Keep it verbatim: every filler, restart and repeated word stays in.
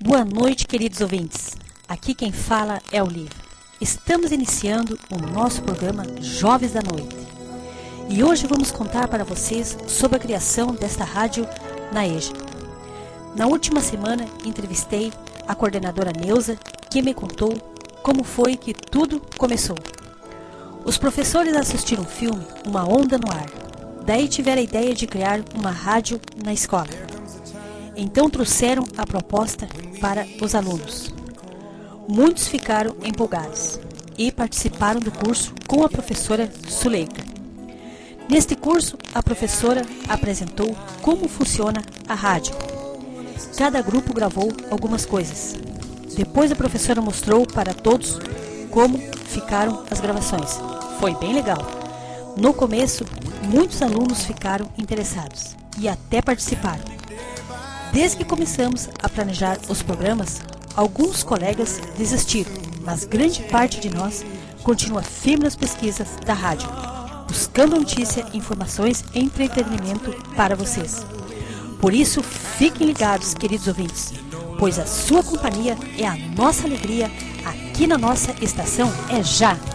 Boa noite, queridos ouvintes. Aqui quem fala é o Lívia. Estamos iniciando o nosso programa Jovens da Noite. E hoje vamos contar para vocês sobre a criação desta rádio na E J A. Na última semana, entrevistei a coordenadora Neuza, que me contou como foi que tudo começou. Os professores assistiram o filme Uma Onda no Ar. Daí tiveram a ideia de criar uma rádio na escola. Então trouxeram a proposta para os alunos. Muitos ficaram empolgados e participaram do curso com a professora Suleika. Neste curso, a professora apresentou como funciona a rádio. Cada grupo gravou algumas coisas. Depois a professora mostrou para todos como ficaram as gravações. Foi bem legal. No começo, muitos alunos ficaram interessados e até participaram. Desde que começamos a planejar os programas, alguns colegas desistiram, mas grande parte de nós continua firme nas pesquisas da rádio, buscando notícia, informações e entretenimento para vocês. Por isso, fiquem ligados, queridos ouvintes, pois a sua companhia é a nossa alegria aqui na nossa estação é já.